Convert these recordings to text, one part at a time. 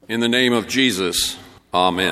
In the name of Jesus, amen.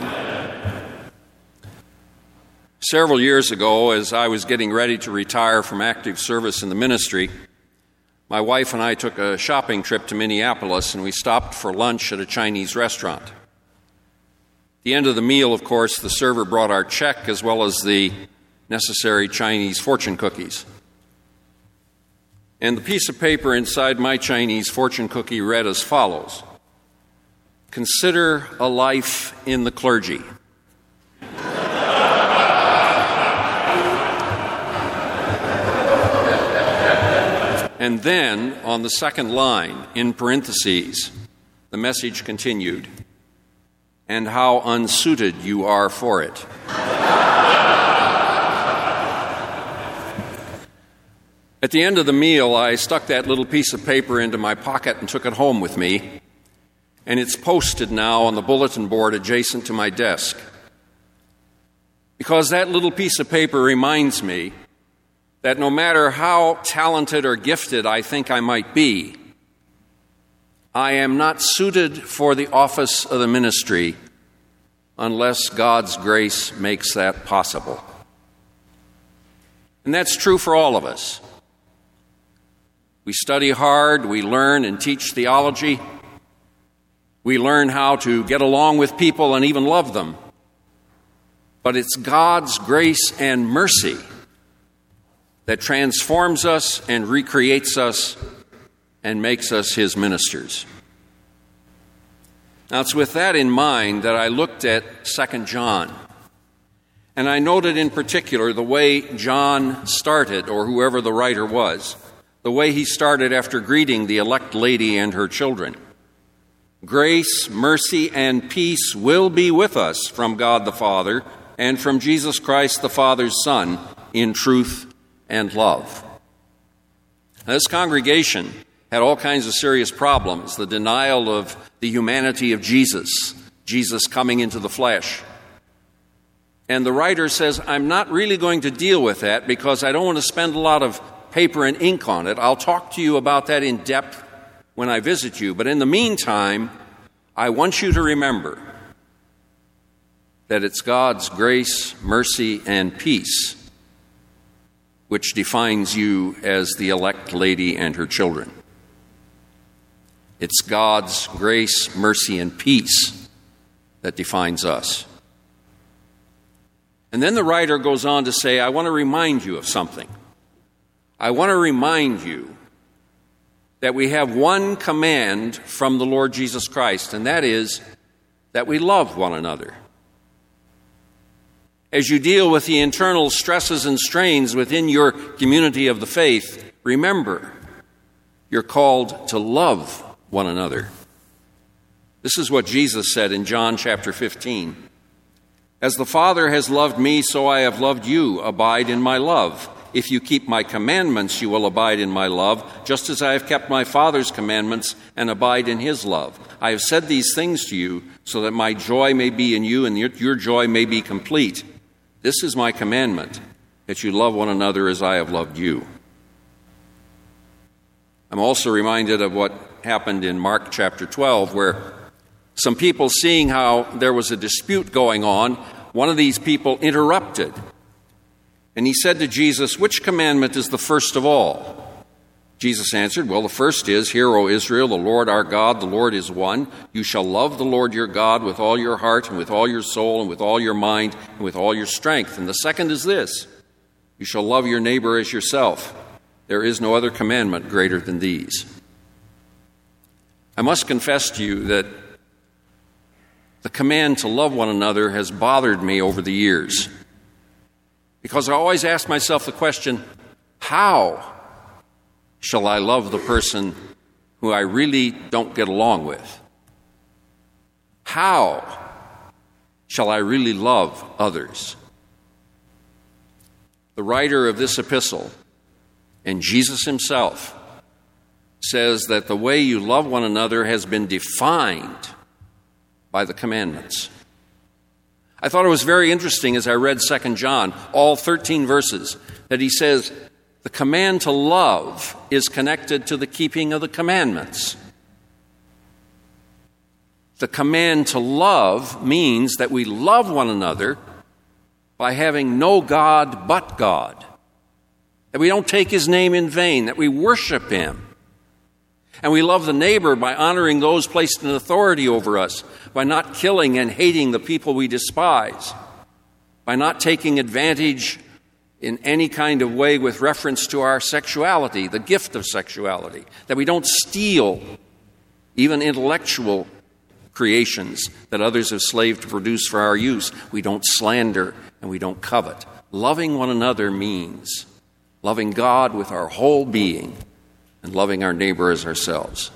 Several years ago, as I was getting ready to retire from active service in the ministry, my wife and I took a shopping trip to Minneapolis, and we stopped for lunch at a Chinese restaurant. At the end of the meal, of course, the server brought our check as well as the necessary Chinese fortune cookies. And the piece of paper inside my Chinese fortune cookie read as follows: "Consider a life in the clergy." And then, on the second line, in parentheses, the message continued, "And how unsuited you are for it." At the end of the meal, I stuck that little piece of paper into my pocket and took it home with me, and it's posted now on the bulletin board adjacent to my desk. Because that little piece of paper reminds me that no matter how talented or gifted I think I might be, I am not suited for the office of the ministry unless God's grace makes that possible. And that's true for all of us. We study hard, we learn and teach theology, we learn how to get along with people and even love them. But it's God's grace and mercy that transforms us and recreates us and makes us His ministers. Now, it's with that in mind that I looked at 2 John. And I noted in particular the way John started, or whoever the writer was, the way he started after greeting the elect lady and her children. Grace, mercy, and peace will be with us from God the Father and from Jesus Christ the Father's Son in truth and love. Now, this congregation had all kinds of serious problems: the denial of the humanity of Jesus coming into the flesh. And the writer says, I'm not really going to deal with that because I don't want to spend a lot of paper and ink on it. I'll talk to you about that in depth when I visit you. But in the meantime, I want you to remember that it's God's grace, mercy, and peace which defines you as the elect lady and her children. It's God's grace, mercy, and peace that defines us. And then the writer goes on to say, I want to remind you of something. I want to remind you that we have one command from the Lord Jesus Christ, and that is that we love one another. As you deal with the internal stresses and strains within your community of the faith, remember, you're called to love one another. This is what Jesus said in John chapter 15. As the Father has loved me, so I have loved you. Abide in my love. If you keep my commandments, you will abide in my love, just as I have kept my Father's commandments and abide in his love. I have said these things to you so that my joy may be in you and your joy may be complete. This is my commandment, that you love one another as I have loved you. I'm also reminded of what happened in Mark chapter 12, where some people, seeing how there was a dispute going on, one of these people interrupted. And he said to Jesus, which commandment is the first of all? Jesus answered, well, the first is, Hear, O Israel, the Lord our God, the Lord is one. You shall love the Lord your God with all your heart and with all your soul and with all your mind and with all your strength. And the second is this, you shall love your neighbor as yourself. There is no other commandment greater than these. I must confess to you that the command to love one another has bothered me over the years, because I always ask myself the question, how shall I love the person who I really don't get along with? How shall I really love others? The writer of this epistle, and Jesus himself, says that the way you love one another has been defined by the commandments. I thought it was very interesting as I read 2 John, all 13 verses, that he says the command to love is connected to the keeping of the commandments. The command to love means that we love one another by having no God but God, that we don't take his name in vain, that we worship him. And we love the neighbor by honoring those placed in authority over us, by not killing and hating the people we despise, by not taking advantage in any kind of way with reference to our sexuality, the gift of sexuality, that we don't steal even intellectual creations that others have slaved to produce for our use. We don't slander and we don't covet. Loving one another means loving God with our whole being and loving our neighbor as ourselves.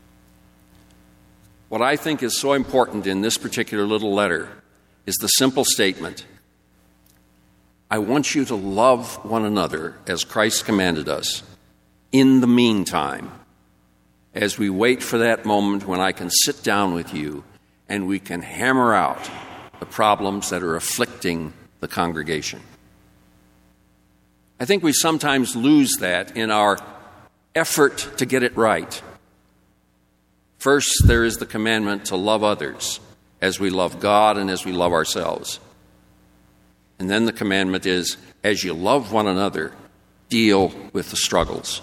What I think is so important in this particular little letter is the simple statement, I want you to love one another as Christ commanded us in the meantime, as we wait for that moment when I can sit down with you and we can hammer out the problems that are afflicting the congregation. I think we sometimes lose that in our effort to get it right. First, there is the commandment to love others as we love God and as we love ourselves. And then the commandment is, as you love one another, deal with the struggles.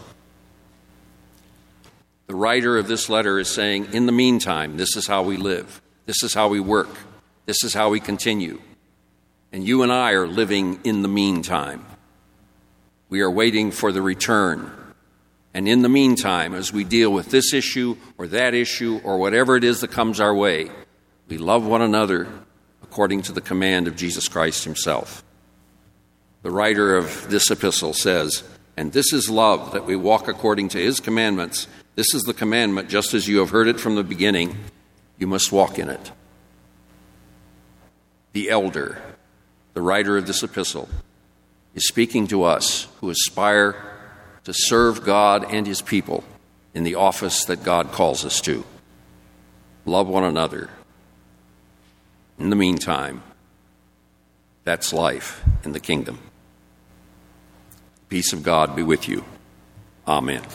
The writer of this letter is saying, in the meantime, this is how we live. This is how we work. This is how we continue. And you and I are living in the meantime. We are waiting for the return. And in the meantime, as we deal with this issue or that issue or whatever it is that comes our way, we love one another according to the command of Jesus Christ himself. The writer of this epistle says, and this is love, that we walk according to his commandments. This is the commandment, just as you have heard it from the beginning, you must walk in it. The elder, the writer of this epistle, is speaking to us who aspire to serve God and his people in the office that God calls us to. Love one another. In the meantime, that's life in the kingdom. Peace of God be with you. Amen.